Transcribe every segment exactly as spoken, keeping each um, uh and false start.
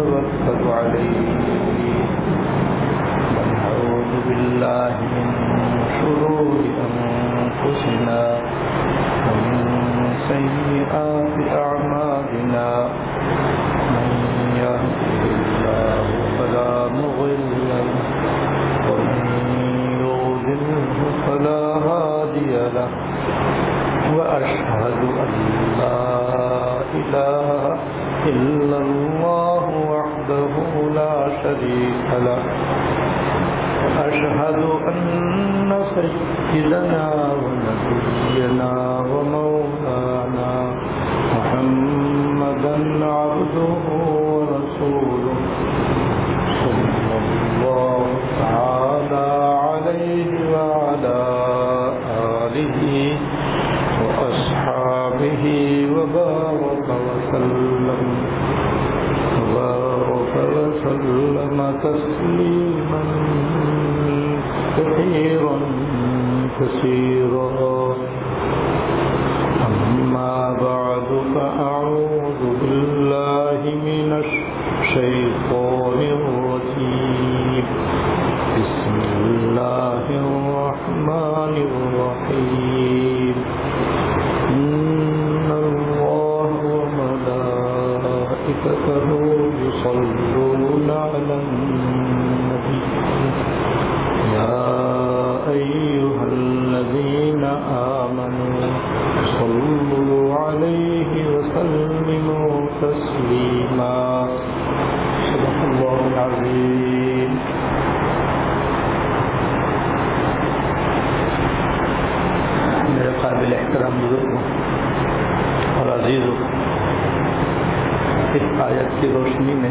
نتوكل عليه ونعوذ بالله من شرور أنفسنا ومن سيئات أعمالنا من يهده الله فلا مضل له ومن يضلل فلا هادي له وأشهد أن لا إله إلا الله وحده لا شريك له وأشهد أن سيدنا ونبينا ومولانا محمدا عبده ورسوله صلى الله تعالى عليه وعلى آله وأصحابه وبارك وسلم وبارك وسلم تسليما كثيرا كثيرا أما بعد فأعوذ بالله من الشيطان الرجيم بسم الله الرحمن الرحيم إن الله وملائكته يصلون على النبي يا أيها الذين آمنوا صلوا عليه وسلموا تسليما صدق الله العظيم. میرے قابل احترام بزرگوں اور عزیزوں، اس آیت کی روشنی میں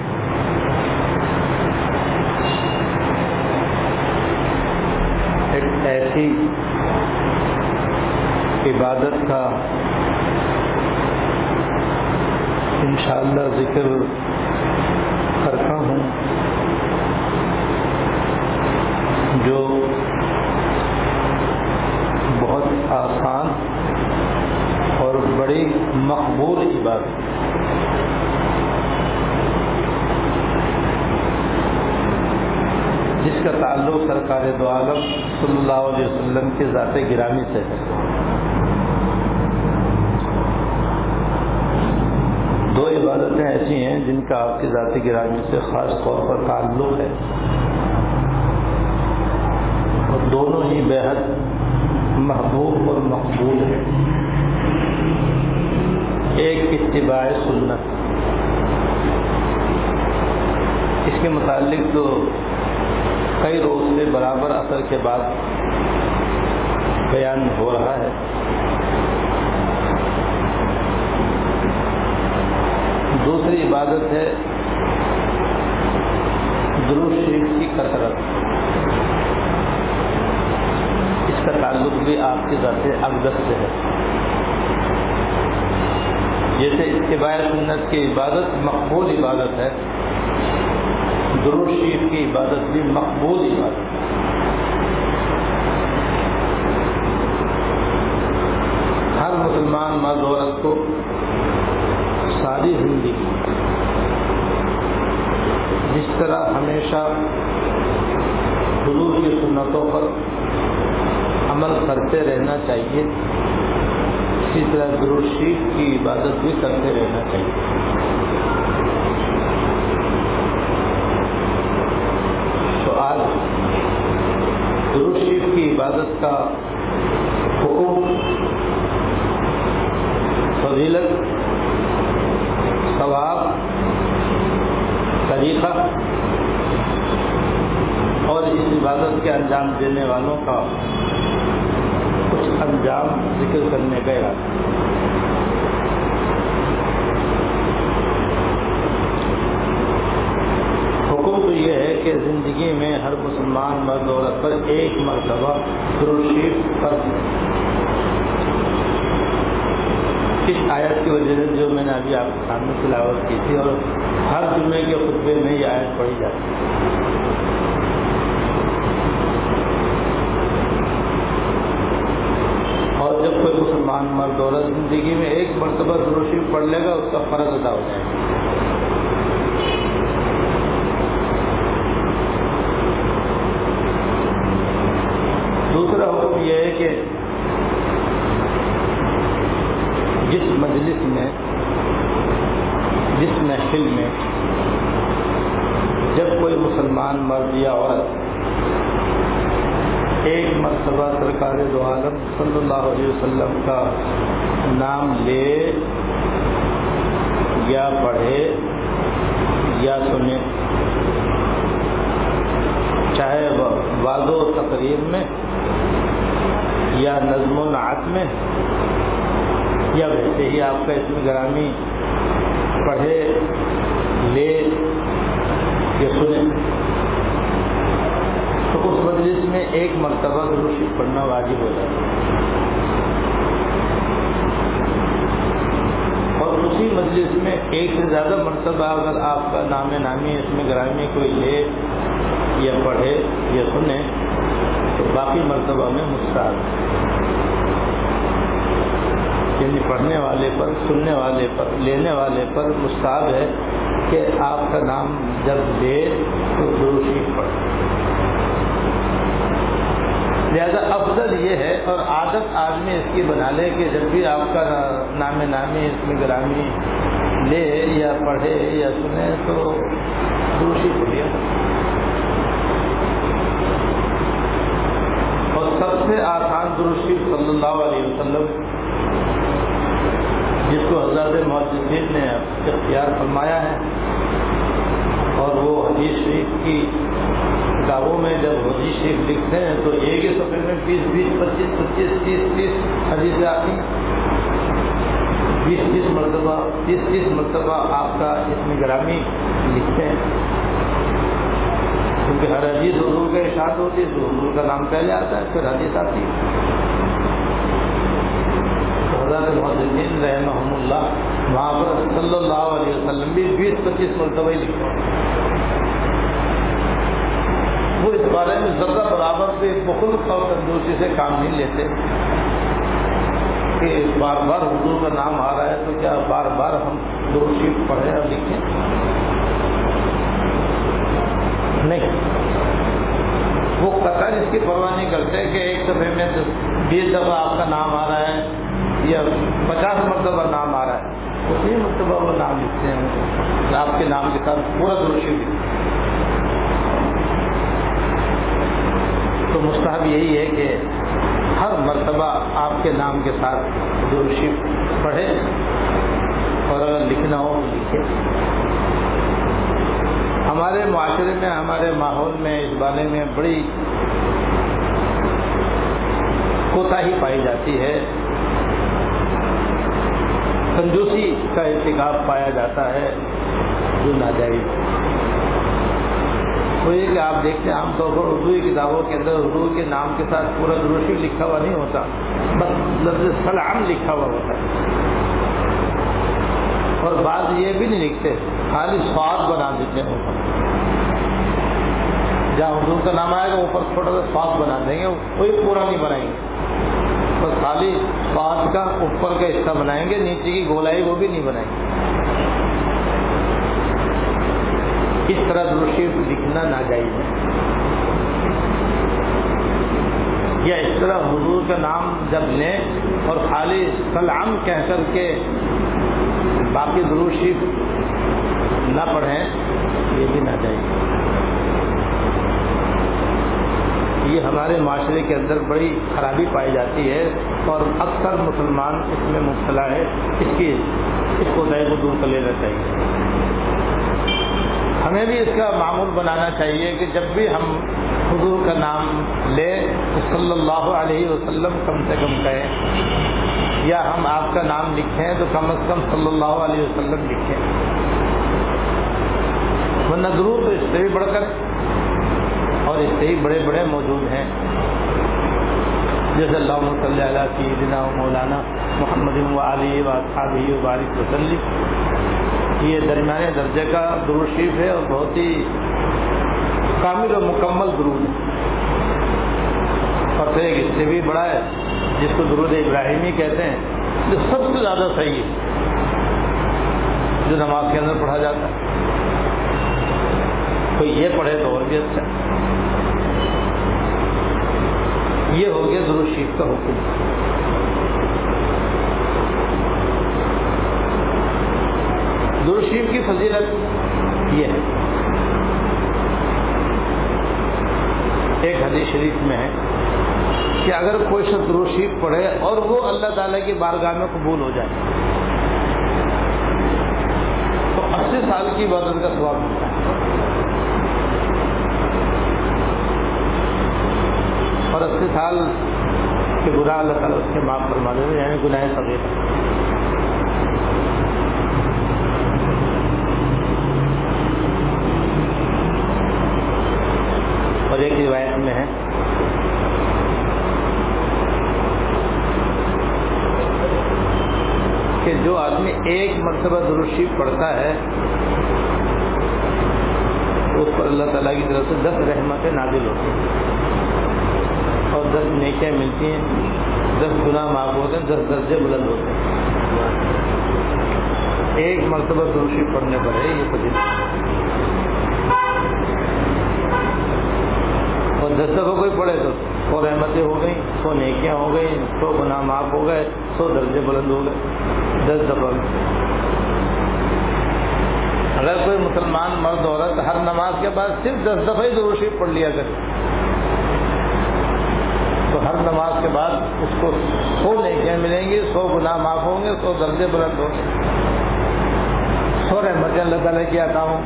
ایک ایسی عبادت کا انشاءاللہ ذکر کرتا ہوں جو بہت آسان اور بڑی مقبول عبادت، جس کا تعلق سرکار دو عالم صلی اللہ علیہ وسلم کی ذات گرامی سے ہے۔ دو عبادتیں ایسی ہیں جن کا آپ کی ذات گرامی سے خاص طور پر تعلق ہے، اور دونوں ہی بے حد محبوب اور مقبول ہے۔ ایک اتباع سنت، اس کے متعلق تو کئی روز سے برابر اثر کے بعد بیان ہو رہا ہے۔ دوسری عبادت ہے درود شریف کی کثرت، اس کا تعلق بھی آپ کی ذات اقدس سے ہے۔ جیسے اتباع سنت کی عبادت مقبول عبادت ہے، درود شریف کی عبادت بھی مقبول عبادت ہے۔ ہر مسلمان مرد عورت کو ساری زندگی جس طرح ہمیشہ حضور کی سنتوں پر عمل کرتے رہنا چاہیے، اسی طرح درود شریف کی عبادت بھی کرتے رہنا چاہیے۔ تو آج درود شریف کی عبادت کا حکم، فضیلت، ثواب، طریقہ اور اس عبادت کے انجام دینے والوں کا کچھ انجام ذکر کرنے کا ارادہ۔ حکم تو یہ ہے کہ زندگی میں ہر مسلمان مرد عورت پر ایک مرتبہ درود شریف فرض ہے۔ اس آیت کی وجہ سے جو میں نے ابھی آپ کے سامنے تلاوت کی تھی، اور ہر جمعے کے خطبے میں یہ آیت پڑھی جاتی ہے۔ اور جب کوئی مسلمان مرد عورت زندگی میں ایک مرتبہ درود شریف پڑھ لے گا، اس کا فرض ادا ہو جائے گا۔ حکم یہ ہے کہ جس مجلس میں جس محفل میں جب کوئی مسلمان مرد یا عورت ایک مرتبہ سرکار دو عالم صلی اللہ علیہ وسلم کا نام لے یا پڑھے یا سنے، چاہے وہ واضح و تقریر میں یا نظم و نعت میں یا ویسے ہی آپ کا اسم گرامی پڑھے لے یا سنے، تو اس مجلس میں ایک مرتبہ درود شریف پڑھنا واجب ہو جاتا ہے، اور اسی مجلس میں ایک سے زیادہ مرتبہ اگر آپ کا نام نامی اسم گرامی کوئی لے یا پڑھے یا سنے تو باقی مرتبہ میں مستحب ہے، یعنی پڑھنے والے پر، سننے والے پر، لینے والے پر مستحب ہے کہ آپ کا نام جب لے تو درود شریف پڑھے۔ لہذا افضل یہ ہے، اور عادت آدمی اس کی بنا لے کہ جب بھی آپ کا نام نامی اسم گرامی لے یا پڑھے یا سنے تو درود شریف پڑھیے۔ اور سب سے آسان درود شریف صلی اللہ علیہ وسلم جس کو حضرت محدثین نے اختیار فرمایا ہے، اور وہ حدیث شریف کی کتابوں میں جب حدیث شریف لکھتے ہیں تو ایک ہی صفحے میں بیس بیس پچیس پچیس تیس تیس حدیثیں آتی ہیں، بیس تیس مرتبہ تیس تیس مرتبہ آپ کا اسم گرامی لکھتے ہیں، کیونکہ ہر حدیث حضور کا ارشاد ہوتی ہے تو حضور کا نام پہلے آتا ہے پھر حدیث آتی ہے۔ تو حضرت محدثین رحمہم اللہ وہاں پر صلی اللہ علیہ وسلم بھی بیس پچیس مرتبہ ہی لکھتے ہیں، وہ اس بارے میں ذرہ برابر سے بخل اور کنجوسی سے کام نہیں لیتے کہ بار بار حضور کا نام آ رہا ہے تو کیا بار بار ہم درود شریف پڑھیں اور لکھیں، نہیں، وہ قطعاً اس کی پرواہ نہیں کرتے کہ ایک دفعے میں بیس دفعہ آپ کا نام آ رہا ہے یا پچاس مرتبہ نام آ رہا ہے، اسی مرتبہ وہ نام لکھتے ہیں، آپ کے نام کے ساتھ پورا درود شریف لکھتے ہیں۔ تو مستحب یہی ہے کہ ہر مرتبہ آپ کے نام کے ساتھ درود شریف پڑھے، اور اگر لکھنا ہو تو لکھے۔ ہمارے معاشرے میں، ہمارے ماحول میں اس بارے میں بڑی کوتاہی پائی جاتی ہے، کنجوسی کا ارتکاب پایا جاتا ہے جو ناجائز۔ تو یہ کہ آپ دیکھتے ہیں عام طور پر اردو کی کتابوں کے اندر اردو کے نام کے ساتھ پورا درود شریف لکھا ہوا نہیں ہوتا، بس لفظ سلام لکھا ہوا ہوتا ہے، اور بعض یہ بھی نہیں لکھتے، خالی صاد بنا دیتے ہیں اوپر، جہاں حضور کا نام آئے گا اوپر چھوٹا سا صاد بنا دیں گے، کوئی پورا نہیں بنائیں گے، بس خالی صاد کا اوپر کا حصہ بنائیں گے، نیچے کی گولائی وہ بھی نہیں بنائیں گے۔ اس طرح درود شریف لکھنا ناجائز ہے، یا اس طرح حضور کا نام جب لیں اور خالی سلام کہہ کر کے باقی درود شریف نہ پڑھیں، یہ بھی ناجائز ہے۔ یہ ہمارے معاشرے کے اندر بڑی خرابی پائی جاتی ہے، اور اکثر مسلمان اس میں مبتلا ہے، اس کی اس کوتاہی کو دور کر لینا چاہیے۔ ہمیں بھی اس کا معمول بنانا چاہیے کہ جب بھی ہم حضور کا نام لیں تو صلی اللہ علیہ وسلم کم سے کم کہیں، یا ہم آپ کا نام لکھیں تو کم از کم صلی اللہ علیہ وسلم لکھیں، ورنہ درود تو اس سے بھی بڑھ کر اور اس سے ہی بڑے بڑے موجود ہیں، جیسے اللہم صلی علی سیدنا و مولانا محمد و آلہ و اصحابہ و بارک وسلم، یہ درمیانے درجے کا درود شریف ہے اور بہت ہی کامل و مکمل درود ہے، اور پھر ایک اس سے بھی بڑا ہے جس کو درود ابراہیمی کہتے ہیں، جو سب سے زیادہ صحیح ہے، جو نماز کے اندر پڑھا جاتا ہے، کوئی یہ پڑھے تو اور بھی اچھا ہے۔ یہ ہو گیا درود شریف کا حکم. درود شریف کی فضیلت یہ ہے، ایک حدیث شریف میں ہے کہ اگر کوئی شخص درود شریف پڑھے اور وہ اللہ تعالیٰ کی بارگاہ میں قبول ہو جائے تو اسی سال کی عبادت کا ثواب ملتا ہے، اور اسی سال کے گناہ اللہ تعالیٰ اس کے معاف فرما دیتے ہیں، یعنی گناہ صغیر. اور ایک روایت میں ہے کہ جو آدمی ایک مرتبہ درود شریف پڑھتا ہے اس پر اللہ تعالیٰ کی طرف سے دس رحمتیں نازل ہوتی ہیں اور دس نیکیاں ملتی ہیں، دس گناہ معاف ہوتے ہیں، دس درجے بلند ہوتے ہیں. ایک مرتبہ درود شریف پڑھنے پر ہے یہ فضیلت. اور دس دفعہ کوئی پڑھے تو سو رحمتیں ہو گئیں، سو نیکیاں ہو گئیں، سو گناہ معاف ہو گئے، سو درجے بلند ہو گئے دس دفعہ. اگر کوئی مسلمان مرد عورت ہر نماز کے بعد صرف دس دفعہ ہی درود شریف پڑھ لیا کرے تو ہر نماز کے بعد اس کو سو نیکیاں ملیں گی، سو گناہ معاف ہوں گے، سو درجے بلند ہوں گے، سو رحمتیں اللہ تعالیٰ کی عطا ہوں.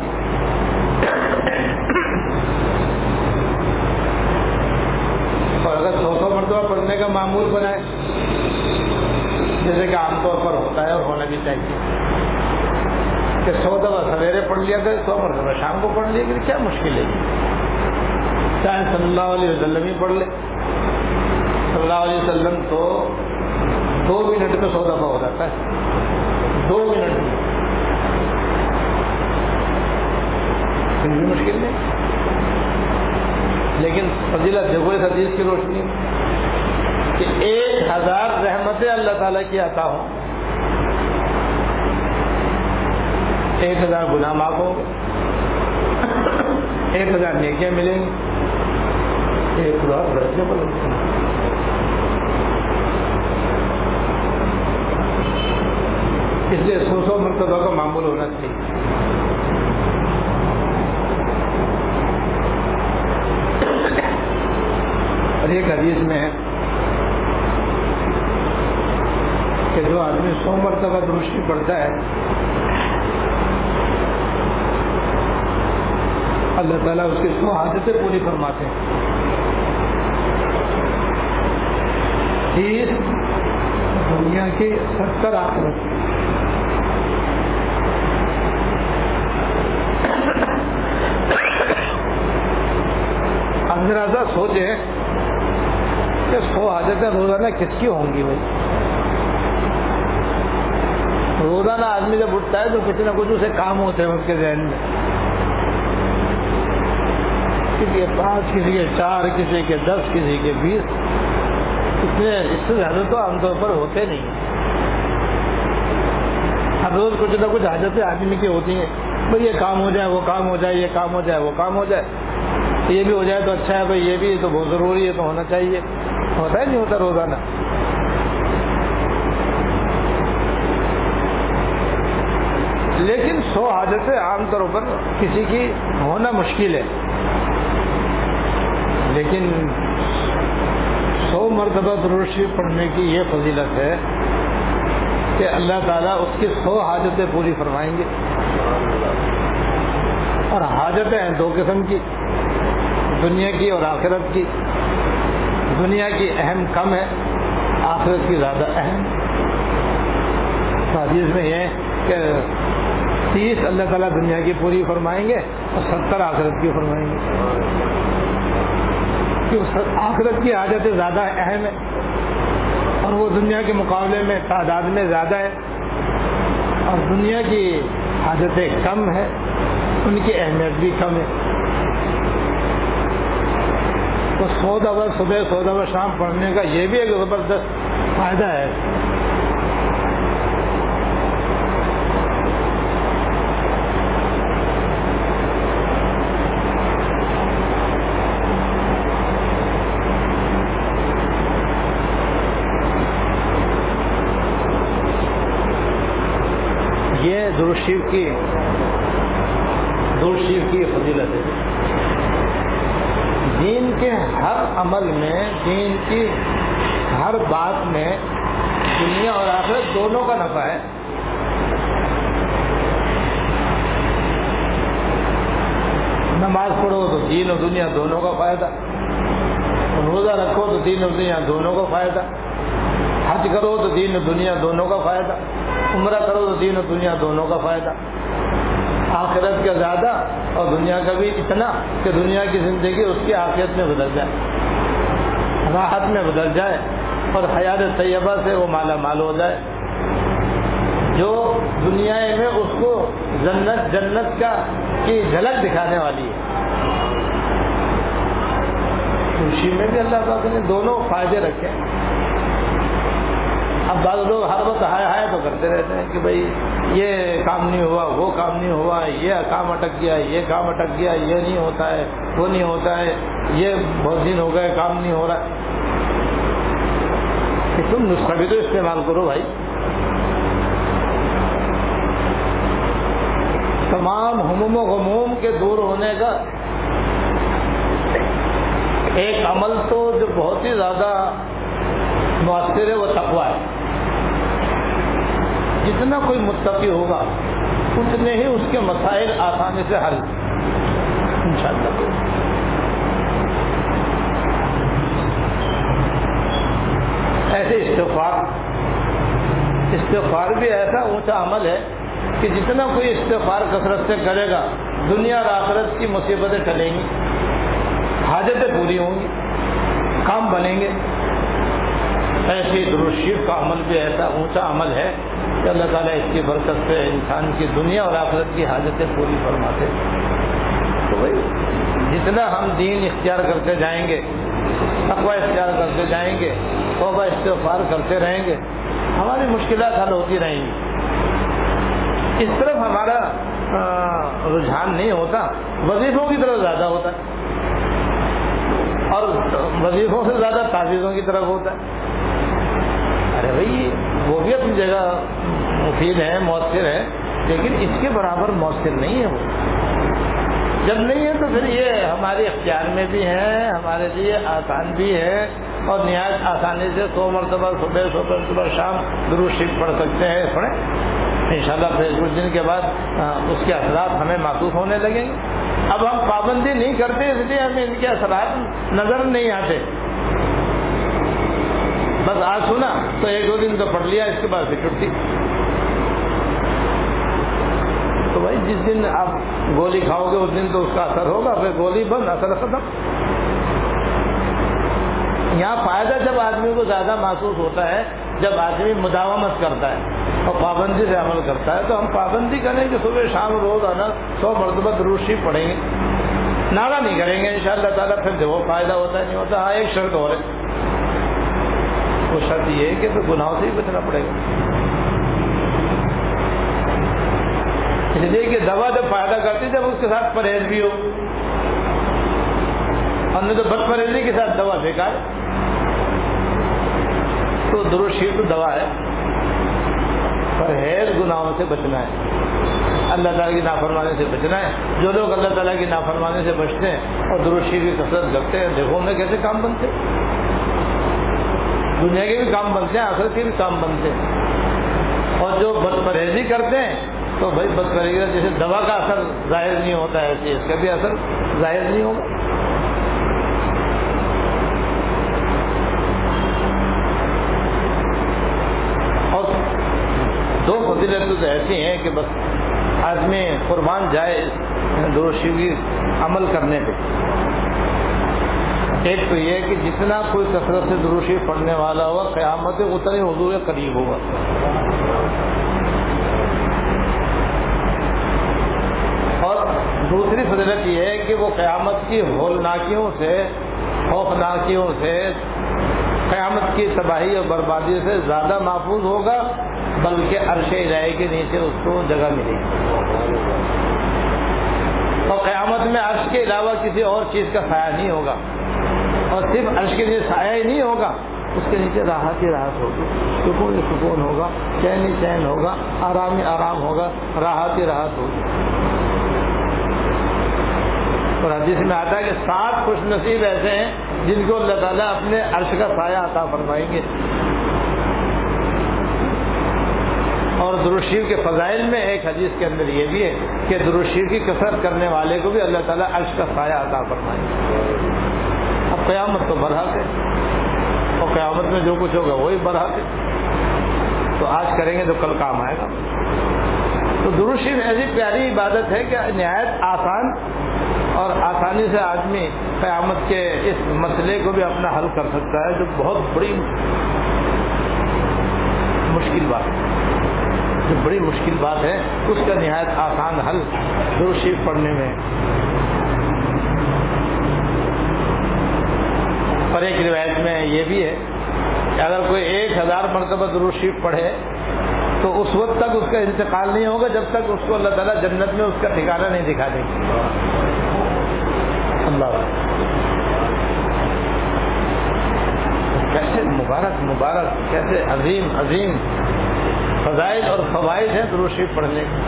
اور اگر سو سو مرتبہ پڑھنے کا معمول بنائے جیسے کہ عام طور پر ہوتا ہے اور ہونا بھی چاہیے کہ سو دفعہ سویرے پڑھ لیا کرے، سو مرتبہ شام کو پڑھ لیا کرے، کیا مشکل ہے؟ چاہے صلی اللہ علیہ وسلم ہی پڑھ لے. صلی اللہ علیہ وسلم تو دو منٹ میں سو دفعہ ہو جاتا ہے، دو منٹ میں، کوئی مشکل نہیں. لیکن فضیلت دیکھو اس حدیث کی روشنی کہ ایک ہزار رحمتیں اللہ تعالیٰ کی عطا ہوں، ایک ہزار گناہ معاف ہوں گے، ایک ہزار نیکیاں ملیں گی، ایک ہزار درجے بلند ہوں گے. اس لیے سو سو مرتبہ کا معمول ہونا چاہیے. اور ایک حدیث میں ہے کہ جو آدمی سو مرتبہ درود شریف پڑھتا ہے اللہ تعالیٰ اس کی سو حاجتیں پوری فرماتے ہیں. تیس دنیا کی ستر آخرت کی. اب ذرا سا سوچیں کہ سو حاجتیں روزانہ کس کی ہوں گی بھائی؟ روزانہ آدمی جب اٹھتا ہے تو کسی نہ کچھ اسے کام ہوتے ہیں اس کے ذہن میں، کسی کے پانچ، کسی کے چار، کسی کے دس، کسی کے بیس. اتنے اس سے زیادہ تو عام طور پر ہوتے نہیں ہیں. ہر روز کچھ نہ کچھ حاجتیں آدمی کی ہوتی ہیں، بھائی یہ کام ہو جائے، وہ کام ہو جائے، یہ کام ہو جائے، وہ کام ہو جائے، یہ بھی ہو جائے تو اچھا ہے بھائی، یہ بھی تو بہت ضروری ہے تو ہونا چاہیے. ہوتا ہے نہیں ہوتا روزانہ؟ لیکن سو حاجتیں عام طور پر کسی کی ہونا مشکل ہے، لیکن سو مرتبہ درود شریف پڑھنے کی یہ فضیلت ہے کہ اللہ تعالیٰ اس کی سو حاجتیں پوری فرمائیں گے. اور حاجتیں ہیں دو قسم کی، دنیا کی اور آخرت کی. دنیا کی اہم کم ہے، آخرت کی زیادہ اہم. حدیث میں یہ کہ تیس اللہ تعالیٰ دنیا کی پوری فرمائیں گے اور ستر آخرت کی فرمائیں گے. آخرت کی حاجتیں زیادہ اہم ہے اور وہ دنیا کے مقابلے میں تعداد میں زیادہ ہے، اور دنیا کی حاجتیں کم ہے، ان کی اہمیت بھی کم ہے. تو سو دفعہ صبح سو دفعہ شام پڑھنے کا یہ بھی ایک زبردست فائدہ ہے. کی درود شریف کی فضیلت ہے. دین کے ہر عمل میں، دین کی ہر بات میں دنیا اور آخرت دونوں کا نفع ہے. نماز پڑھو تو دین اور دنیا دونوں کا فائدہ، روزہ رکھو تو دین اور دنیا دونوں کا فائدہ، حج کرو تو دین اور دنیا دونوں کا فائدہ، عمرہ کرو تو دین اور دنیا دونوں کا فائدہ. آخرت کا زیادہ اور دنیا کا بھی اتنا کہ دنیا کی زندگی اس کی آخرت میں بدل جائے، راحت میں بدل جائے اور حیات طیبہ سے وہ مالا مال ہو جائے. جو دنیا میں اس کو جنت جنت کا کی جھلک دکھانے والی ہے، خوشی میں بھی اللہ تعالیٰ نے دونوں فائدے رکھے. اب بعض لوگ ہر وقت ہائے ہائے تو کرتے رہتے ہیں کہ بھائی یہ کام نہیں ہوا، وہ کام نہیں ہوا، یہ کام اٹک گیا، یہ کام اٹک گیا، یہ نہیں ہوتا ہے، وہ نہیں ہوتا ہے، یہ بہت دن ہو گئے کام نہیں ہو رہا. کہ تم نسخہ بھی تو استعمال کرو بھائی. تمام ہموم و غموم کے دور ہونے کا ایک عمل تو جو بہت ہی زیادہ مؤثر ہے وہ تقویٰ ہے. جتنا کوئی متقی ہوگا اتنے ہی اس کے مسائل آسانی سے حل انشاءاللہ. ایسے استغفار استغفار بھی ایسا اونچا عمل ہے کہ جتنا کوئی استغفار کثرت سے کرے گا دنیا اور آخرت کی مصیبتیں ٹلیں گی، حاجتیں پوری ہوں گی، کام بنیں گے. ایسے درود شریف کا عمل بھی ایسا اونچا عمل ہے کہ اللہ تعالیٰ اس کی برکت سے انسان کی دنیا اور آخرت کی حاجتیں پوری فرماتے. تو بھائی جتنا ہم دین اختیار کرتے جائیں گے، تقویٰ اختیار کرتے جائیں گے، توبہ استغفار کرتے رہیں گے، ہماری مشکلات حل ہوتی رہیں گی. اس طرف ہمارا رجحان نہیں ہوتا، وظیفوں کی طرف زیادہ ہوتا ہے اور وظیفوں سے زیادہ تعویذوں کی طرف ہوتا ہے. ارے بھائی وہ بھی اپنی جگہ مفید ہے، مؤثر ہے، لیکن اس کے برابر مؤثر نہیں ہے. وہ جب نہیں ہے تو پھر یہ ہمارے اختیار میں بھی ہے، ہمارے لیے آسان بھی ہے اور نہایت آسانی سے سو مرتبہ صبح سو مرتبہ شام درود شریف پڑھ سکتے ہیں. پڑھیں انشاءاللہ. پھر کچھ دن کے بعد اس کے اثرات ہمیں محسوس ہونے لگیں گے. اب ہم پابندی نہیں کرتے اس لیے ہمیں ان کے اثرات نظر نہیں آتے. بس آج سنا تو ایک دو دن تو پڑھ لیا، اس کے بعد پھر چھٹی. تو بھائی جس دن آپ گولی کھاؤ گے اس دن تو اس کا اثر ہوگا، پھر گولی بند، اثر ختم. یہاں فائدہ جب آدمی کو زیادہ محسوس ہوتا ہے جب آدمی مداومت کرتا ہے اور پابندی سے عمل کرتا ہے. تو ہم پابندی کریں کہ صبح شام روز آنا سو مرتبہ درود شریف پڑھیں گے، نعرہ نہیں کریں گے انشاءاللہ تعالیٰ. پھر وہ فائدہ ہوتا ہے نہیں ہوتا. ہاں ایک شرط اور ہے، وہ شرط یہ ہے کہ پھر گناہوں سے ہی بچنا پڑے گا. اس لیے کہ دوا جب فائدہ کرتی جب اس کے ساتھ پرہیز بھی ہو، اور نہیں تو بد پرہیزی کے ساتھ دوا بیکار. تو درود شریف تو دوا ہے. پرہیز گناہوں سے بچنا ہے، اللہ تعالیٰ کی نافرمانی سے بچنا ہے. جو لوگ اللہ تعالیٰ کی نافرمانی سے بچتے ہیں اور درود شریف کی کثرت کرتے ہیں، دیکھو انہیں کیسے کام بنتے ہیں. دنیا کے بھی کام بنتے ہیں، آخرت کے بھی کام بنتے ہیں. اور جو بد پرہیزی کرتے ہیں تو بھائی بد پرہیزی جیسے دوا کا اثر ظاہر نہیں ہوتا ہے، ایسے اس کا بھی اثر ظاہر نہیں ہوگا. دو فضیلتیں تو ایسی ہیں کہ بس آدمی قربان جائے درود شریف کی عمل کرنے پہ. ایک تو یہ کہ جتنا کوئی کثرت سے درود شریف پڑھنے والا ہوگا قیامت اتنے حضور کے قریب ہوگا. اور دوسری فضیلت یہ ہے کہ وہ قیامت کی ہولناکیوں سے، خوفناکیوں سے، قیامت کی تباہی اور بربادی سے زیادہ محفوظ ہوگا، بلکہ عرش الہی کے نیچے اس کو جگہ ملے گی. اور قیامت میں عرش کے علاوہ کسی اور چیز کا سایہ نہیں ہوگا، اور صرف عرش کے نیچے سایہ ہی نہیں ہوگا اس کے نیچے راحت ہی راحت ہوگی، سکون ہی سکون ہوگا، چین ہی چین ہوگا، آرام ہی آرام ہوگا، راحت ہی راحت ہوگی۔ اور حدیث میں آتا ہے کہ سات خوش نصیب ایسے ہیں جن کو اللہ تعالیٰ اپنے عرش کا سایہ عطا فرمائیں گے۔ اور درود شریف کے فضائل میں ایک حدیث کے اندر یہ بھی ہے کہ درود شریف کی کثرت کرنے والے کو بھی اللہ تعالیٰ عرش کا سایہ عطا فرمائیں گے۔ اب قیامت تو برحق ہے، اور قیامت میں جو کچھ ہوگا وہی برحق ہے، تو آج کریں گے تو کل کام آئے گا۔ تو درود شریف ایسی پیاری عبادت ہے کہ نہایت آسان، اور آسانی سے آدمی قیامت کے اس مسئلے کو بھی اپنا حل کر سکتا ہے، جو بہت بڑی مشکل بات ہے، جو بڑی مشکل بات ہے اس کا نہایت آسان حل درود شریف پڑھنے میں۔ اور ایک روایت میں یہ بھی ہے کہ اگر کوئی ایک ہزار مرتبہ درود شریف پڑھے تو اس وقت تک اس کا انتقال نہیں ہوگا جب تک اس کو اللہ تعالیٰ جنت میں اس کا ٹھکانہ نہیں دکھا دے گا۔ اللہ کیسے مبارک مبارک، کیسے عظیم عظیم فضائل اور فوائد ہیں درود شریف پڑھنے کے۔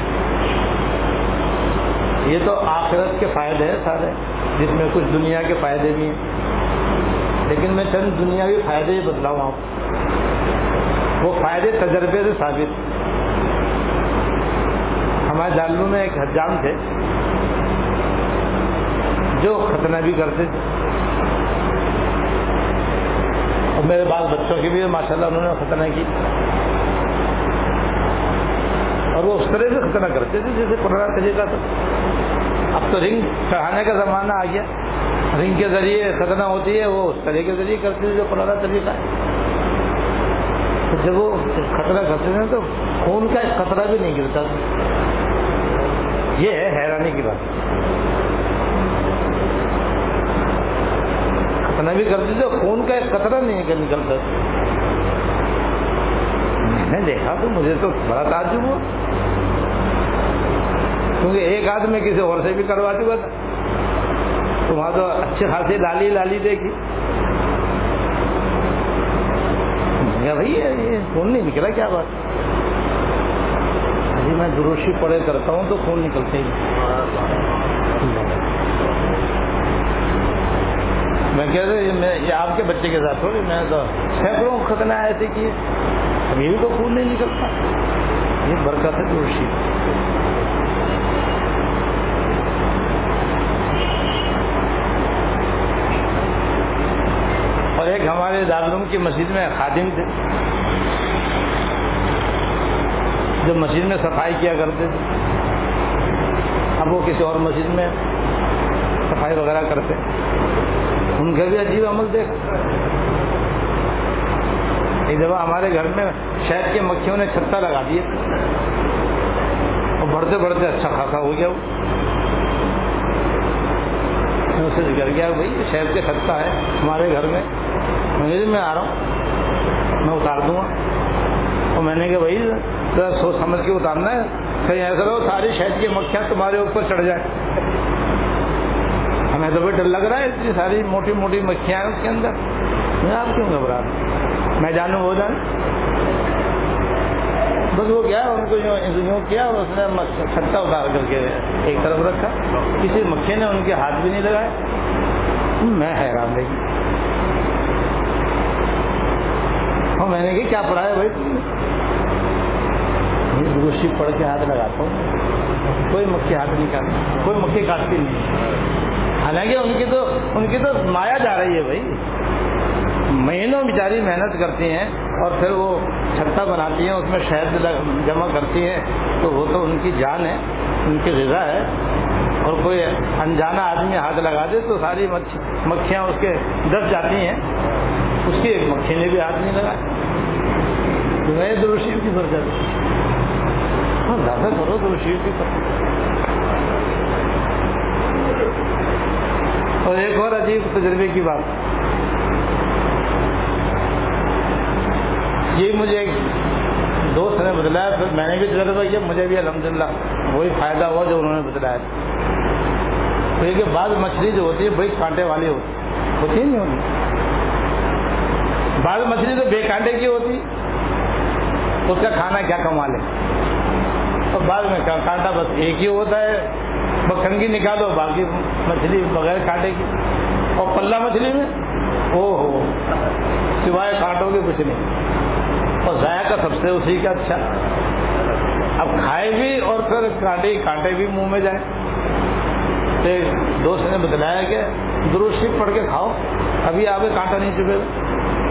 یہ تو آخرت کے فائدے ہیں سارے، جس میں کچھ دنیا کے فائدے بھی ہیں، لیکن میں چند دنیاوی فائدے ہی بتلاؤں آپ کو۔ وہ فائدے تجربے سے ثابت۔ ہمارے دارالعلوم میں ایک حجام تھے جو ختنہ بھی کرتے تھے، اور میرے بعض بچوں کے بھی ماشاءاللہ انہوں نے ختنہ کی، اور وہ اس طرح سے ختنہ کرتے تھے جیسے پرانا طریقہ تھا۔ اب تو رنگ چڑھانے کا زمانہ آ گیا، رنگ کے ذریعے ختنہ ہوتی ہے، وہ اس طرح کے ذریعے کرتے تھے جو پرانا طریقہ ہے۔ جب وہ خطرہ کرتے تھے تو خون کا ایک قطرہ بھی نہیں گرتا تھا۔ یہ ہے حیرانی کی بات۔ ختنہ بھی کرتے تھے، خون کا ایک قطرہ نہیں نکلتا تھا۔ میں نے دیکھا تو مجھے تو بڑا تعجب ہوا، کیونکہ ایک آدھ میں کسی اور سے بھی کروا چکا تھا، تو وہاں تو اچھی خاصی لالی لالی دیکھی۔ بھائی یہ خون نہیں نکلا، کیا بات؟ ابھی میں درود شریف پڑھے کرتا ہوں تو خون نکلتے ہی۔ میں کہہ رہا یہ آپ کے بچے کے ساتھ تھوڑی، میں تو سینکڑوں ختنہ ایسے کیے، ابھی بھی تو خون نہیں نکلتا۔ یہ برکت ہے درود شریف۔ اور ایک ہمارے دارالعلوم کی مسجد میں خادم تھے جو مسجد میں صفائی کیا کرتے تھے۔ اب وہ کسی اور مسجد میں صفائی وغیرہ کرتے، ان کا بھی عجیب عمل دیکھ۔ ایک دفعہ ہمارے گھر میں شہد کے مکھیوں نے چھتا لگا دیا، اور بڑھتے بڑھتے اچھا خاصا ہو گیا۔ وہ اس سے ذکر کیا بھائی یہ شہد کا چھتا ہے ہمارے گھر میں، میں آ رہا ہوں، میں اتار دوں گا۔ اور میں نے کہا بھائی ذرا سوچ سمجھ کے اتارنا ہے، کہیں ایسا ہو ساری شہد کی مکھیاں تمہارے اوپر چڑھ جائیں۔ ہمیں تو بھائی ڈر لگ رہا ہے، اتنی ساری موٹی موٹی مکھیاں ہیں اس کے اندر، میں آپ کیوں گھبرا رہا؟ میں جانوں وہ جان۔ بس وہ کیا ان کو یوں کیا، اور اس نے چھتا اتار کر کے ایک طرف رکھا، کسی مکھی نے ان کے ہاتھ بھی نہیں لگائے۔ میں حیران رہی، اور میں نے کہا کیا پڑھا ہے بھائی تم نے؟ درود شریف پڑھ کے ہاتھ لگاتا ہوں، کوئی مکھی ہاتھ نہیں کاٹتی، کوئی مکھی کاٹتی نہیں۔ حالانکہ ان کی تو ان کی تو مایا جا رہی ہے بھائی، مہینوں بیچاری محنت کرتی ہیں اور پھر وہ چھتا بناتی ہیں، اس میں شہد جمع کرتی ہیں، تو وہ تو ان کی جان ہے، ان کی غذا ہے۔ اور کوئی انجانا آدمی ہاتھ لگا دے تو ساری مکھیاں اس کے ڈس جاتی ہیں، اس کی ایک مکھی نے بھی ہاتھ نہیں لگایا۔ تو میں درود شریف کی برکت، زیادہ کرو درود شریف کی برکت۔ اور ایک اور عجیب تجربے کی بات، یہ مجھے ایک دوست نے بتلایا، پھر میں نے بھی تجربہ کیا، مجھے بھی الحمدللہ وہی فائدہ ہوا جو انہوں نے بتلایا۔ تو یہ کہ بعض مچھلی جو ہوتی ہے بڑی کانٹے والی ہوتی ہوتی نہیں ہوتی، بعض مچھلی تو بے کانٹے کی ہوتی، اس کا کھانا کیا کما لے، اور بعد میں کانٹا بس ایک ہی ہوتا ہے، بس کنگھی نکالو، باقی مچھلی بغیر کانٹے کی. اور پلہ مچھلی میں او ہو سوائے کانٹوں کے کچھ نہیں، اور ذائقہ سب سے اسی کا اچھا. اب کھائے بھی اور پھر کانٹے کانٹے بھی منہ میں جائیں. ایک دوست نے بتلایا کہ درود شریف پڑھ کے کھاؤ، ابھی آپ کانٹا نہیں چبھے گا.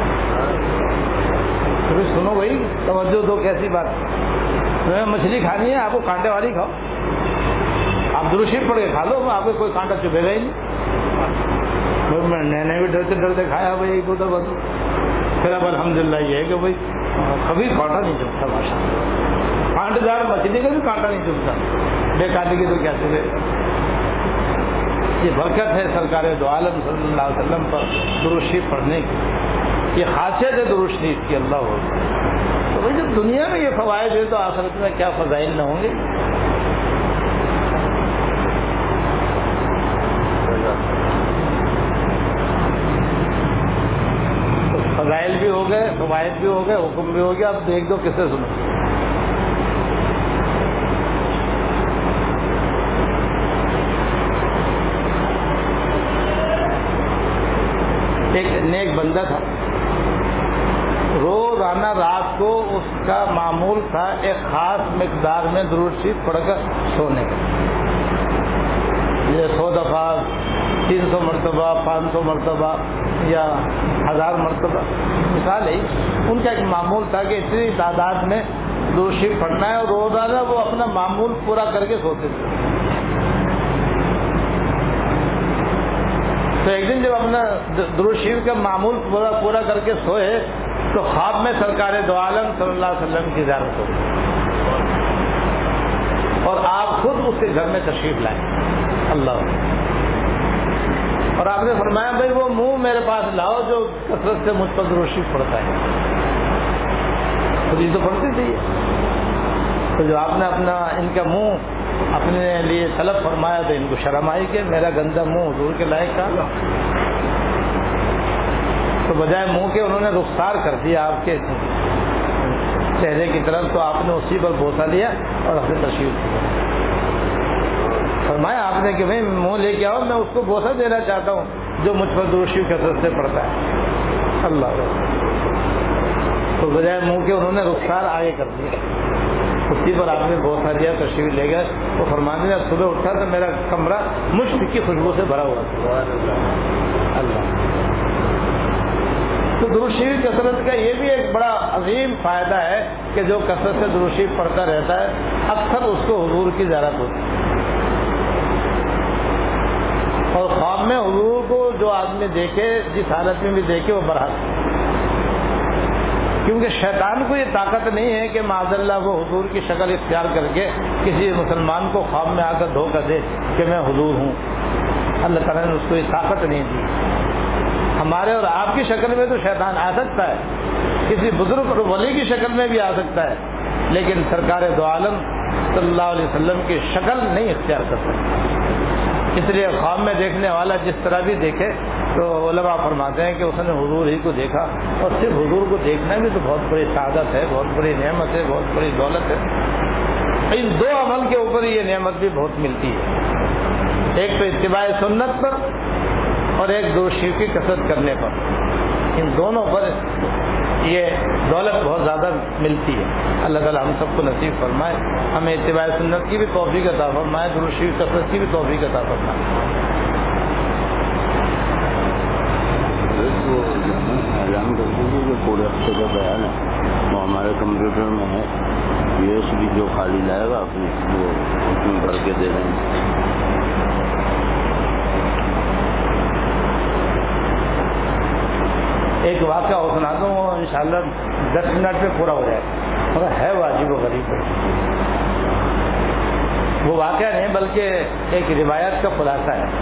سنو بھائی، توجہ دو، کیسی بات. تمہیں مچھلی کھانی ہے، آپ کو کانٹے والی کھاؤ، آپ درود شریف پڑھ کے کھا لو، آپ کو کوئی کانٹا چبھے گا ہی نہیں. میں نے بھی ڈرتے ڈرتے کھایا بھائی ایک دو بس. پھر اب الحمدللہ یہ ہے کہ بھائی کبھی کانٹا نہیں چبھتا. ماشاء اللہ، کانٹے دار مچھلی کا بھی کانٹا نہیں چبھتا، بے کانٹے کی تو کیا چلے. یہ برکت ہے سرکار دو عالم صلی اللہ علیہ وسلم پر درود شریف پڑھنے کی، یہ خاصیت ہے درود شریف کی. اللہ ہو تو بھائی جب دنیا میں یہ فوائد ہے تو آخرت میں کیا فضائل نہ ہوں گے. فضائل بھی ہو گئے، فوائد بھی ہو گئے، حکم بھی ہو گیا. اب ایک دو کسے سنو. ایک نیک بندہ تھا، روزانہ رات کو اس کا معمول تھا ایک خاص مقدار میں درود شریف پڑھ کر سونے کا. یہ سو دفعہ، تین سو مرتبہ، پانچ سو مرتبہ یا ہزار مرتبہ مثال ہے. ان کا ایک معمول تھا کہ اتنی تعداد میں درود شریف پڑھنا ہے، اور روزانہ وہ اپنا معمول پورا کر کے سوتے تھے. تو ایک دن جب اپنا درود شریف کا معمول پورا پورا کر کے سوئے تو خواب میں سرکار دو عالم صلی اللہ علیہ وسلم کی زیارت ہو اور آپ خود اس کے گھر میں تشریف لائے. اللہ. اور آپ نے فرمایا بھائی وہ منہ میرے پاس لاؤ جو کثرت سے مجھ پر درود شریف پڑھتا ہے. خود ہی تو پڑھتی تھی. تو جو آپ نے اپنا ان کا منہ اپنے لیے طلب فرمایا تو ان کو شرم آئی کہ میرا گندا منہ حضور کے لائق تھا. تو بجائے منہ کے انہوں نے رخسار کر دیا آپ کے چہرے کی طرف. تو آپ نے اسی پر بوسہ لیا اور اپنے تشریف فرمایا آپ نے کہ بھائی منہ لے کے آؤ، میں اس کو بوسہ دینا چاہتا ہوں جو مجھ پر درود شریف کثرت سے پڑھتا ہے. اللہ. تو بجائے منہ کے انہوں نے رخسار آگے کر دیا، اسی پر آپ نے بوسہ دیا، تشریف لے گئے. وہ فرمانے میں صبح اٹھا تو میرا کمرہ مشک کی خوشبو سے بھرا ہوا تھا. اللہ. تو درود شریف کثرت کا یہ بھی ایک بڑا عظیم فائدہ ہے کہ جو کثرت سے درود شریف پڑھتا رہتا ہے اکثر اس کو حضور کی زیارت ہوتی ہے. اور خواب میں حضور کو جو آدمی دیکھے جس حالت میں بھی دیکھے وہ برحق، کیونکہ شیطان کو یہ طاقت نہیں ہے کہ معاذ اللہ وہ حضور کی شکل اختیار کر کے کسی مسلمان کو خواب میں آ کر دھوکہ دے کہ میں حضور ہوں. اللہ تعالیٰ نے اس کو یہ طاقت نہیں دی. ہمارے اور آپ کی شکل میں تو شیطان آ سکتا ہے، کسی بزرگ اور ولی کی شکل میں بھی آ سکتا ہے، لیکن سرکار دو عالم صلی اللہ علیہ وسلم کی شکل نہیں اختیار کر سکتا. اس لیے خواب میں دیکھنے والا جس طرح بھی دیکھے تو علماء فرماتے ہیں کہ اس نے حضور ہی کو دیکھا. اور صرف حضور کو دیکھنا بھی تو بہت بڑی سعادت ہے، بہت بڑی نعمت ہے، بہت بڑی دولت ہے. ان دو عمل کے اوپر یہ نعمت بھی بہت ملتی ہے، ایک تو اتباع سنت پر اور ایک درود شریف کی کثرت کرنے پر. ان دونوں پر یہ دولت بہت زیادہ ملتی ہے. اللہ تعالیٰ ہم سب کو نصیب فرمائے، ہمیں اتباع سنت کی بھی توفیق عطا فرمائے، درود شریف کثرت کی بھی توفیق عطا فرمائے. اعلان کر دیجیے کہ پورے ہفتے کا بیان ہے وہ ہمارے کمپیوٹر میں ہے. یو ایس بی جو خالی لائے گا اپنے وہ اس میں بھر کے دے دیں گے. ایک واقعہ اور سناتا ہوں، وہ انشاءاللہ دس منٹ میں پورا ہو جائے گا، مگر ہے واجب و غریب. وہ واقعہ نہیں بلکہ ایک روایت کا خلاصہ ہے.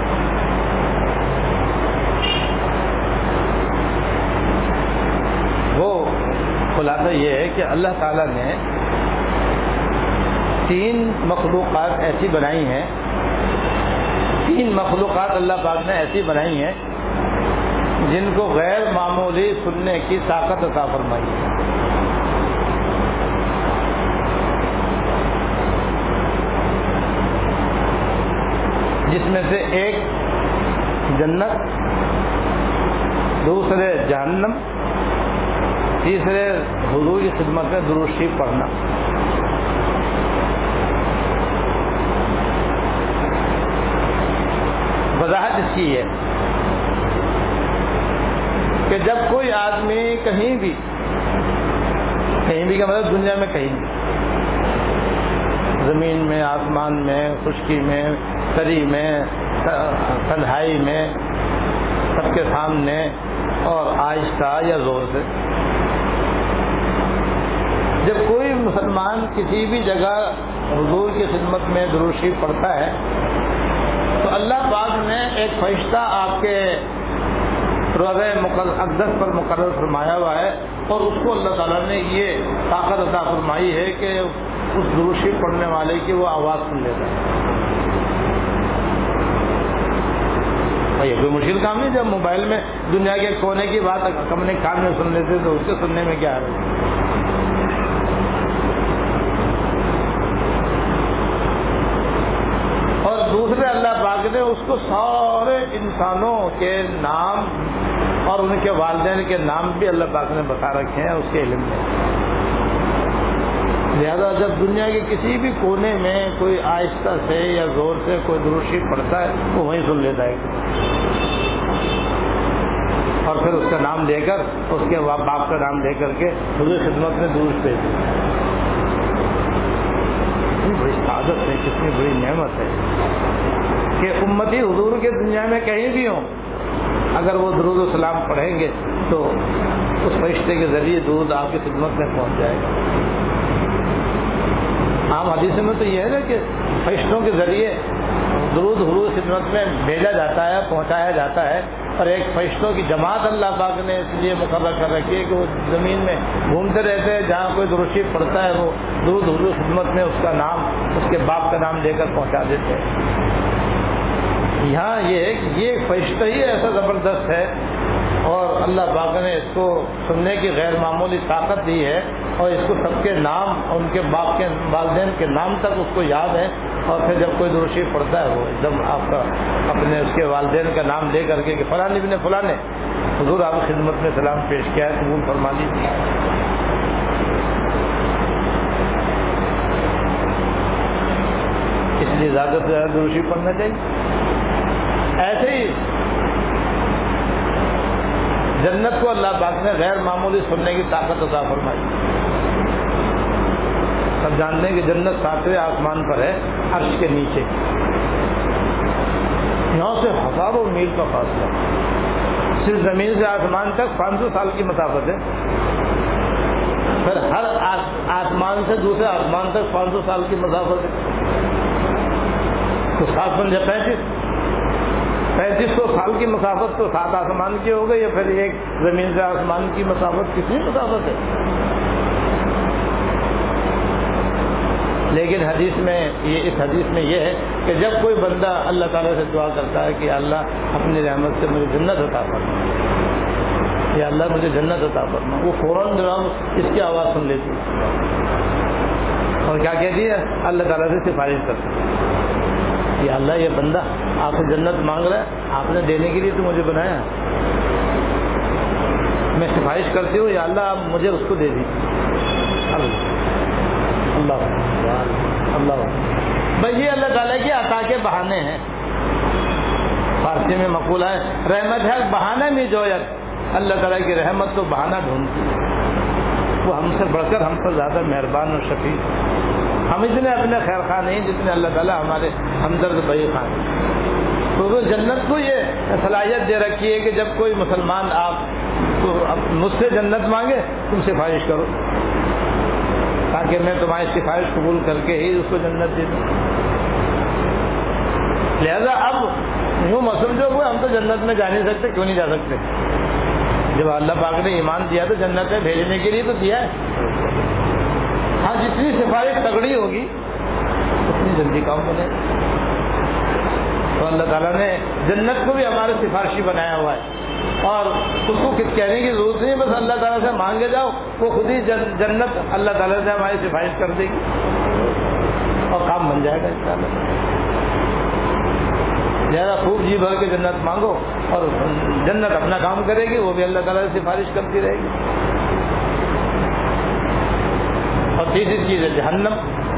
وہ خلاصہ یہ ہے کہ اللہ تعالیٰ نے تین مخلوقات ایسی بنائی ہیں، تین مخلوقات اللہ پاک نے ایسی بنائی ہیں جن کو غیر معمولی سننے کی طاقت عطا فرمائی ہے. جس میں سے ایک جنت، دوسرے جہنم، تیسرے حضور کی خدمت میں درود شریف پڑھنا. وضاحت اس کی ہے کہ جب کوئی آدمی کہیں بھی، کہیں بھی کا مطلب دنیا میں کہیں بھی، زمین میں، آسمان میں، خشکی میں، تری میں، تنہائی میں، سب کے سامنے اور آہستہ یا زور سے، جب کوئی مسلمان کسی بھی جگہ حضور کی خدمت میں درود شریف پڑھتا ہے تو اللہ پاک نے ایک فرشتہ آپ کے روضہ اقدس پر مقرر فرمایا ہوا ہے، اور اس کو اللہ تعالیٰ نے یہ طاقت عطا فرمائی ہے کہ اس درود شریف پڑھنے والے کی وہ آواز سن لیتا ہے. یہ کوئی مشکل کام نہیں. جب موبائل میں دنیا کے کونے کی بات اپنے کان میں سن لیتے تو اس کے سننے میں کیا ہے. اور دوسرے اللہ پاک نے اس کو سارے انسانوں کے نام اور ان کے والدین کے نام بھی اللہ پاک نے بتا رکھے ہیں اس کے علم میں. لہذا جب دنیا کے کسی بھی کونے میں کوئی آہستہ سے یا زور سے کوئی درود شریف پڑھتا ہے وہ وہیں سن لیتا ہے، اور پھر اس کا نام لے کر، اس کے باپ کا نام لے کر کے حضور خدمت میں درود بھیج دیں. کتنی بڑی سعادت ہے، کتنی بڑی نعمت ہے کہ امتی حضور کے دنیا میں کہیں بھی ہوں، اگر وہ درود و سلام پڑھیں گے تو اس فرشتے کے ذریعے درود آپ کی خدمت میں پہنچ جائے گا. عام حدیث میں تو یہ ہے نا کہ فرشتوں کے ذریعے درود حضور خدمت میں بھیجا جاتا ہے، پہنچایا جاتا ہے، اور ایک فرشتوں کی جماعت اللہ پاک نے اس لیے مقرر کر رکھی ہے کہ وہ زمین میں گھومتے رہتے ہیں، جہاں کوئی درود شریف پڑھتا ہے وہ درود حضور خدمت میں اس کا نام، اس کے باپ کا نام لے کر پہنچا دیتے ہیں. یہاں یہ ہے کہ یہ فرشتہ ہی ایسا زبردست ہے، اور اللہ پاک نے اس کو سننے کی غیر معمولی طاقت دی ہے، اور اس کو سب کے نام، ان کے باپ کے والدین کے نام تک اس کو یاد ہے. اور پھر جب کوئی درود شریف پڑھتا ہے وہ ایک دم آپ کا اپنے اس کے والدین کا نام لے کر کے کہ فلاں ابن فلاں نے حضور آپ کی خدمت میں سلام پیش کیا ہے، قبول فرما لیجیے. اس لیے زیادہ سے زیادہ درود شریف پڑھنا چاہیے. ایسے ہی جنت کو اللہ پاک نے غیر معمولی سننے کی طاقت عطا فرمائی. سب جانتے ہیں کہ جنت ساتویں آسمان پر ہے، عرش کے نیچے. یہاں سے ہزاروں میل کا فاصلہ، صرف زمین سے آسمان تک پانچ سو سال کی مسافت ہے. پھر ہر آسمان سے دوسرے آسمان تک پانچ سو سال کی مسافت ہے. تو سات پنجہ پینتیس پینتیس سو سال کی مسافت تو سات آسمان کی ہو گئی، یا پھر ایک زمین سے آسمان کی مسافت کتنی مسافت ہے. لیکن حدیث میں یہ اس حدیث میں یہ ہے کہ جب کوئی بندہ اللہ تعالیٰ سے دعا کرتا ہے کہ اللہ اپنی رحمت سے مجھے جنت عطا فرما، یا اللہ مجھے جنت عطا فرما، وہ فوراً جناب اس کی آواز سن لیتی ہے اور کیا کہتی ہے، اللہ تعالیٰ سے سفارش کرتی ہے، یا اللہ یہ بندہ آپ سے جنت مانگ رہا ہے، آپ نے دینے کے لیے تو مجھے بنایا، میں سفارش کرتی ہوں یا اللہ آپ مجھے اس کو دے دیجیے. اللہ اللہ بھائی یہ اللہ تعالیٰ کے عطا کے بہانے ہیں. فارسی میں مقولہ ہے رحمت ہے بہانہ میں جویت، اللہ تعالیٰ کی رحمت تو بہانہ ڈھونڈتی ہے. وہ ہم سے بڑھ کر ہم پر زیادہ مہربان اور شفیق. ہم اتنے اپنے خیر خواہ نہیں جتنے اللہ تعالیٰ ہمارے ہمدرد بھائی خان. تو جنت کو یہ صلاحیت دے رکھی ہے کہ جب کوئی مسلمان آپ مجھ سے جنت مانگے تم سفارش کرو تاکہ میں تمہاری سفارش قبول کر کے ہی اس کو جنت دے دوں. لہذا اب یوں مسئلہ جو ہوا ہم تو جنت میں جا نہیں سکتے، کیوں نہیں جا سکتے؟ جب اللہ پاک نے ایمان دیا تو جنت میں بھیجنے کے لیے تو دیا ہے. ہاں جتنی سفارش تگڑی ہوگی اتنی جلدی کام بنے. تو اللہ تعالیٰ نے جنت کو بھی ہمارے سفارشی بنایا ہوا ہے. اور اس کو کچھ کہنے کی ضرورت نہیں، بس اللہ تعالیٰ سے مانگے جاؤ، وہ خود ہی جنت اللہ تعالیٰ سے ہماری سفارش کر دے گی اور کام بن جائے گا انشاءاللہ۔ زیادہ خوب جی بھر کے جنت مانگو اور جنت اپنا کام کرے گی، وہ بھی اللہ تعالیٰ سے سفارش کرتی رہے گی۔ اور تیسری چیز ہے جہنم۔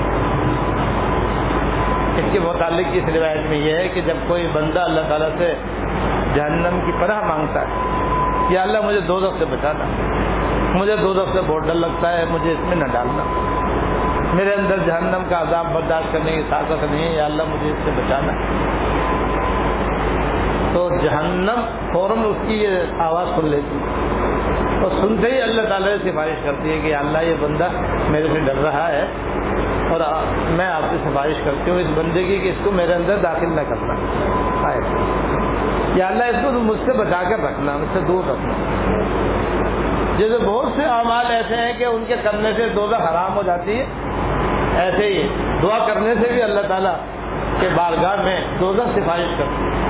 اس کے متعلق اس روایت میں یہ ہے کہ جب کوئی بندہ اللہ تعالیٰ سے جہنم کی پناہ مانگتا ہے، یا اللہ مجھے دوزخ سے بچانا، مجھے دوزخ سے بہت ڈر لگتا ہے، مجھے اس میں نہ ڈالنا، میرے اندر جہنم کا عذاب برداشت کرنے کی طاقت نہیں ہے، یا اللہ مجھے اس سے بچانا، تو جہنم فوراً اس کی یہ آواز سن لیتی ہے اور سنتے ہی اللہ تعالیٰ سے سفارش کرتی ہے کہ اللہ یہ بندہ میرے سے ڈر رہا ہے اور میں آپ سے سفارش کرتی ہوں اس بندے کی کہ اس کو میرے اندر داخل نہ کرنا، یا اللہ اس کو مجھ سے بچا کر رکھنا، مجھ سے دور رکھنا۔ جیسے بہت سے اعمال ایسے ہیں کہ ان کے کرنے سے دوزخ حرام ہو جاتی ہے، ایسے ہی دعا کرنے سے بھی اللہ تعالیٰ کے بارگاہ میں دوزخ سفارش کرتی ہے۔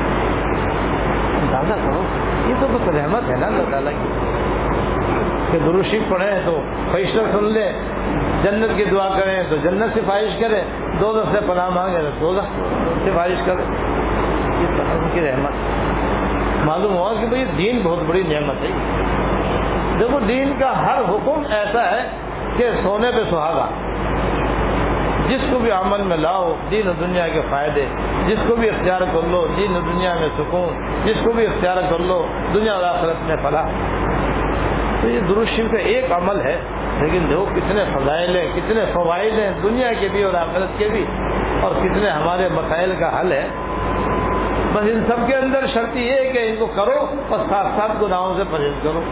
اندازہ کرو، یہ تو بس رحمت ہے نا اللہ تعالیٰ کی کہ درود شریف پڑھیں تو فرشتہ سن لے، جنت کی دعا کریں تو جنت سفارش کرے، دوزخ سے پناہ مانگے تو دوزخ سفارش کرے، یہ تو ان کی رحمت۔ معلوم ہوا کہ بھئی دین بہت بڑی نعمت ہے۔ دیکھو دین کا ہر حکم ایسا ہے کہ سونے پہ سہاگا، جس کو بھی عمل میں لاؤ دین و دنیا کے فائدے، جس کو بھی اختیار کر لو دین و دنیا میں سکون، جس کو بھی اختیار کر لو دنیا اور آخرت میں فلاح۔ تو یہ درود شریف کا ایک عمل ہے، لیکن دیکھو کتنے فضائل ہیں، کتنے فوائد ہیں دنیا کے بھی اور آخرت کے بھی، اور کتنے ہمارے مسائل کا حل ہے۔ بس ان سب کے اندر شرط یہ ہے کہ ان کو کرو اور ساتھ ساتھ گناہوں سے پرہیز کرو۔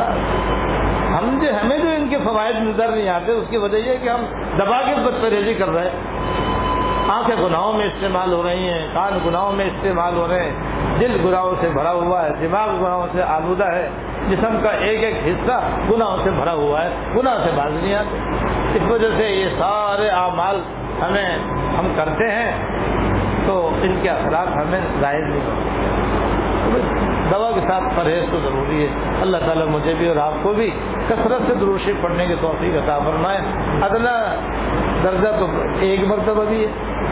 ہم جو ہمیں جو ان کے فوائد نظر نہیں آتے اس کی وجہ یہ ہے کہ ہم دبا کے بد پرہیزی کر رہے ہیں، آنکھیں گناہوں میں استعمال ہو رہی ہیں، کان گناہوں میں استعمال ہو رہے ہیں، دل گناہوں سے بھرا ہوا ہے، دماغ گناہوں سے آلودہ ہے، جسم کا ایک ایک حصہ گناہوں سے بھرا ہوا ہے، گناہ سے باز نہیں آتے۔ اس وجہ سے یہ سارے اعمال ہمیں ہم کرتے ہیں تو ان کے اثرات ہمیں ظاہر نہیں ہوتے۔ دوا کے ساتھ پرہیز تو ضروری ہے۔ اللہ تعالیٰ مجھے بھی اور آپ کو بھی کثرت سے درود شریف پڑھنے کی توفیق عطا فرمائے۔ ادنا درجہ تو ایک مرتبہ بھی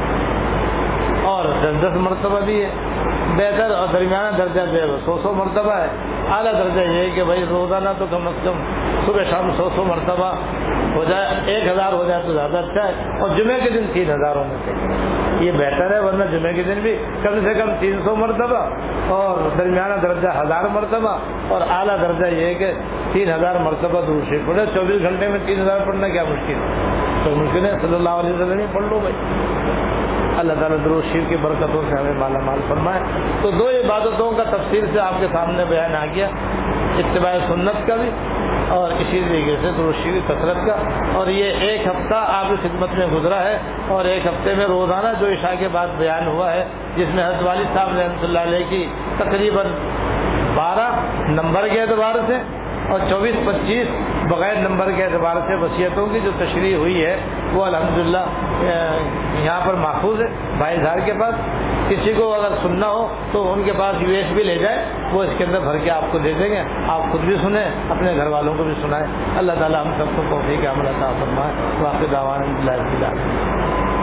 ہے اور دس دس مرتبہ بھی ہے، بہتر اور درمیانہ درجہ جو ہے وہ سو سو مرتبہ ہے، اعلیٰ درجہ یہ ہے کہ بھائی روزانہ تو کم از کم صبح شام سو سو مرتبہ ہو جائے، ایک ہزار ہو جائے تو زیادہ اچھا ہے، اور جمعے کے دن تین ہزار ہونے چاہیے، یہ بہتر ہے، ورنہ جمعے کے دن بھی کم سے کم تین سو مرتبہ اور درمیانہ درجہ ہزار مرتبہ اور اعلیٰ درجہ یہ ہے کہ تین ہزار مرتبہ درود شریف پڑھے۔ چوبیس گھنٹے میں تین ہزار پڑھنا کیا مشکل ہے؟ تو ممکن ہے صلی اللہ علیہ وسلم ہی پڑھ لو بھائی۔ اللہ تعالیٰ درود شریف کی برکتوں سے ہمیں مالا مال فرمائے۔ تو دو عبادتوں کا تفصیل سے آپ کے سامنے بیان آ گیا، اتباع سنت کا بھی اور اسی طریقے سے درود شریف کی کثرت کا، اور یہ ایک ہفتہ آپ کی خدمت میں گزرا ہے، اور ایک ہفتے میں روزانہ جو عشاء کے بعد بیان ہوا ہے جس میں حضرت والد صاحب رحمۃ اللہ علیہ کی تقریباً بارہ نمبر کے اعتبار سے اور چوبیس پچیس بغیر نمبر کے اعتبار سے وصیتوں کی جو تشریح ہوئی ہے وہ الحمدللہ یہاں پر محفوظ ہے بھائی ظاہر کے پاس۔ کسی کو اگر سننا ہو تو ان کے پاس یو ایس بھی لے جائے، وہ اس کے اندر بھر کے آپ کو دے دیں گے، آپ خود بھی سنیں، اپنے گھر والوں کو بھی سنائیں۔ اللہ تعالیٰ ہم سب کو توفیق عمل عطا فرمائے۔ واقع دعوانا الحمد للہ۔